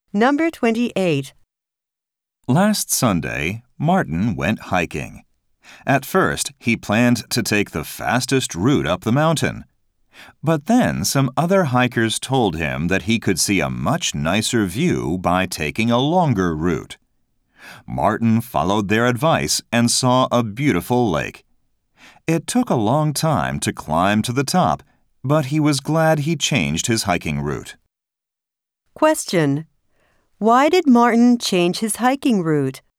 Number 28. Last Sunday, Martin went hiking. At first, he planned to take the fastest route up the mountain. But then some other hikers told him that he could see a much nicer view by taking a longer route. Martin followed their advice and saw a beautiful lake. It took a long time to climb to the top, but he was glad he changed his hiking route. Question. Why did Martin change his hiking route?